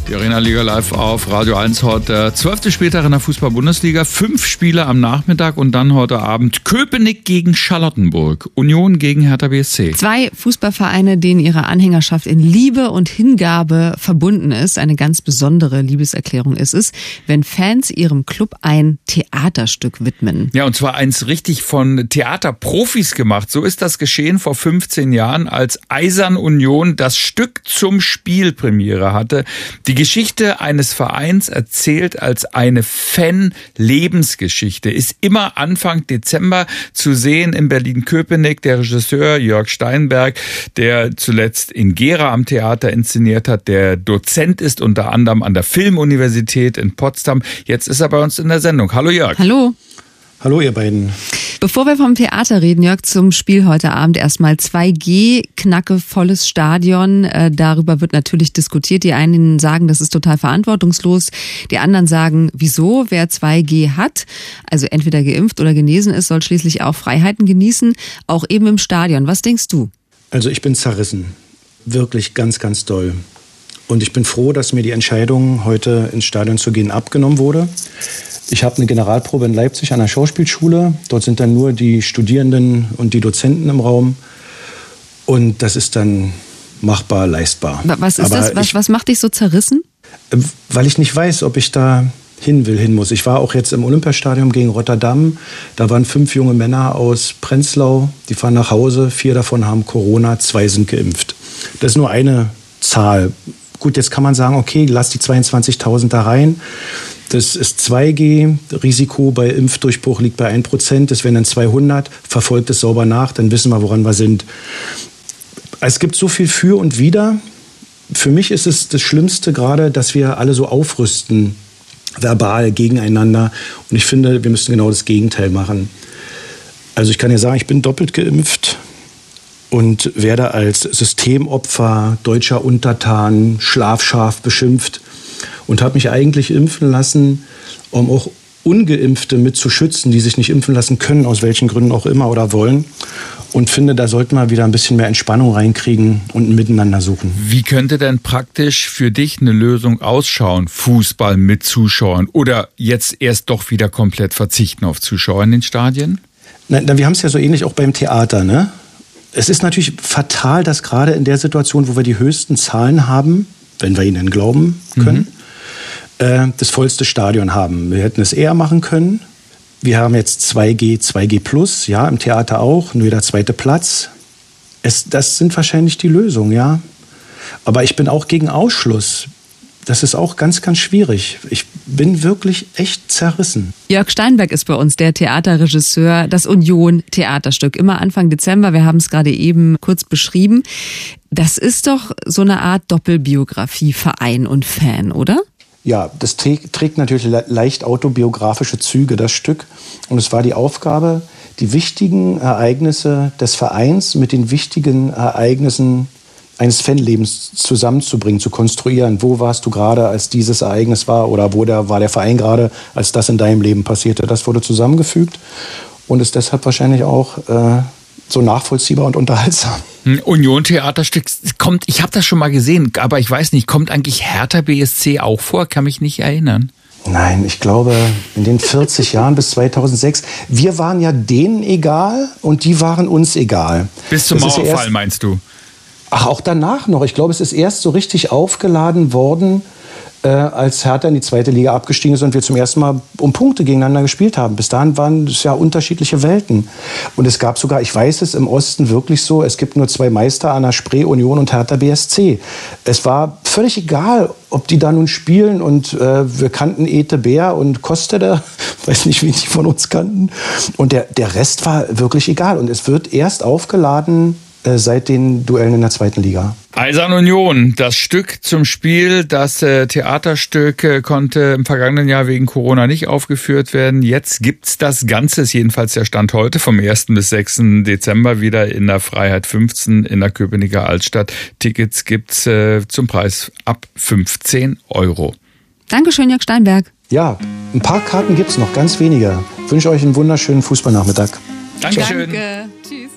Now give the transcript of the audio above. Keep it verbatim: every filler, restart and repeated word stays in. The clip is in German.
Die Arena Liga live auf Radio eins heute. Zwölfte Spieltag in der Fußball-Bundesliga. Fünf Spiele am Nachmittag und dann heute Abend Köpenick gegen Charlottenburg. Union gegen Hertha B S C. Zwei Fußballvereine, denen ihre Anhängerschaft in Liebe und Hingabe verbunden ist. Eine ganz besondere Liebeserklärung ist es, wenn Fans ihrem Club ein Theaterstück widmen. Ja, und zwar eins richtig von Theaterprofis gemacht. So ist das geschehen vor fünfzehn Jahren, als Eisern Union das Stück zum Spiel Premiere hatte. Die Geschichte eines Vereins erzählt als eine Fan-Lebensgeschichte ist immer Anfang Dezember zu sehen in Berlin-Köpenick. Der Regisseur Jörg Steinberg, der zuletzt in Gera am Theater inszeniert hat, der Dozent ist unter anderem an der Filmuniversität in Potsdam. Jetzt ist er bei uns in der Sendung. Hallo Jörg. Hallo. Hallo ihr beiden. Bevor wir vom Theater reden, Jörg, zum Spiel heute Abend erstmal zwei G, knacke, volles Stadion. Äh, darüber wird natürlich diskutiert. Die einen sagen, das ist total verantwortungslos. Die anderen sagen, wieso? Wer zwei G hat, also entweder geimpft oder genesen ist, soll schließlich auch Freiheiten genießen, auch eben im Stadion. Was denkst du? Also ich bin zerrissen. Wirklich ganz, ganz doll. Und ich bin froh, dass mir die Entscheidung, heute ins Stadion zu gehen, abgenommen wurde. Ich habe eine Generalprobe in Leipzig an der Schauspielschule. Dort sind dann nur die Studierenden und die Dozenten im Raum. Und das ist dann machbar, leistbar. Was ist Aber das? Was, ich, was macht dich so zerrissen? Weil ich nicht weiß, ob ich da hin will, hin muss. Ich war auch jetzt im Olympiastadion gegen Rotterdam. Da waren fünf junge Männer aus Prenzlau. Die fahren nach Hause. Vier davon haben Corona, zwei sind geimpft. Das ist nur eine Zahl. Gut, jetzt kann man sagen, okay, lass die zweiundzwanzigtausend da rein. Das ist zwei G, Risiko bei Impfdurchbruch liegt bei ein Prozent, das wären dann zweihundert, verfolgt es sauber nach, dann wissen wir, woran wir sind. Es gibt so viel für und wider. Für mich ist es das Schlimmste gerade, dass wir alle so aufrüsten, verbal gegeneinander. Und ich finde, wir müssen genau das Gegenteil machen. Also ich kann ja sagen, ich bin doppelt geimpft und werde als Systemopfer, deutscher Untertan, Schlafschaf beschimpft. Und habe mich eigentlich impfen lassen, um auch Ungeimpfte mit zu schützen, die sich nicht impfen lassen können, aus welchen Gründen auch immer oder wollen. Und finde, da sollten wir wieder ein bisschen mehr Entspannung reinkriegen und ein Miteinander suchen. Wie könnte denn praktisch für dich eine Lösung ausschauen? Fußball mit Zuschauern oder jetzt erst doch wieder komplett verzichten auf Zuschauer in den Stadien? Na, na, wir haben es ja so ähnlich auch beim Theater, ne? Es ist natürlich fatal, dass gerade in der Situation, wo wir die höchsten Zahlen haben, wenn wir ihnen glauben können, mhm. das vollste Stadion haben. Wir hätten es eher machen können. Wir haben jetzt zwei G, zwei G plus, ja, im Theater auch, nur der zweite Platz. Es, das sind wahrscheinlich die Lösungen, ja. Aber ich bin auch gegen Ausschluss. Das ist auch ganz, ganz schwierig. Ich bin wirklich echt zerrissen. Jörg Steinberg ist bei uns, der Theaterregisseur, das Union-Theaterstück. Immer Anfang Dezember, wir haben es gerade eben kurz beschrieben. Das ist doch so eine Art Doppelbiografie, Verein und Fan, oder? Ja, das trägt natürlich leicht autobiografische Züge, das Stück. Und es war die Aufgabe, die wichtigen Ereignisse des Vereins mit den wichtigen Ereignissen eines Fanlebens zusammenzubringen, zu konstruieren. Wo warst du gerade, als dieses Ereignis war? Oder wo der, war der Verein gerade, als das in deinem Leben passierte? Das wurde zusammengefügt und ist deshalb wahrscheinlich auch äh, so nachvollziehbar und unterhaltsam. Union-Theaterstück kommt, ich habe das schon mal gesehen, aber ich weiß nicht, kommt eigentlich Hertha B S C auch vor? Kann mich nicht erinnern. Nein, ich glaube, in den vierzig Jahren bis zweitausendsechs, wir waren ja denen egal und die waren uns egal. Bis zum Das Mauerfall, ja erst, meinst du? Ach, auch danach noch. Ich glaube, es ist erst so richtig aufgeladen worden, äh, als Hertha in die zweite Liga abgestiegen ist und wir zum ersten Mal um Punkte gegeneinander gespielt haben. Bis dahin waren es ja unterschiedliche Welten. Und es gab sogar, ich weiß es im Osten wirklich so, es gibt nur zwei Meister an der Spree, Union und Hertha B S C. Es war völlig egal, ob die da nun spielen und äh, wir kannten Ete Bär und Kostede, weiß nicht, wie die von uns kannten. Und der, der Rest war wirklich egal. Und es wird erst aufgeladen seit den Duellen in der zweiten Liga. Eisern Union, das Stück zum Spiel, das äh, Theaterstück äh, konnte im vergangenen Jahr wegen Corona nicht aufgeführt werden. Jetzt gibt's das Ganze, ist jedenfalls der Stand heute, vom ersten bis sechsten Dezember wieder in der Freiheit fünfzehn in der Köpenicker Altstadt. Tickets gibt's äh, zum Preis ab fünfzehn Euro. Dankeschön, Jörg Steinberg. Ja, ein paar Karten gibt's noch, ganz wenige. Ich wünsche euch einen wunderschönen Fußballnachmittag. Dankeschön. Danke. Tschüss.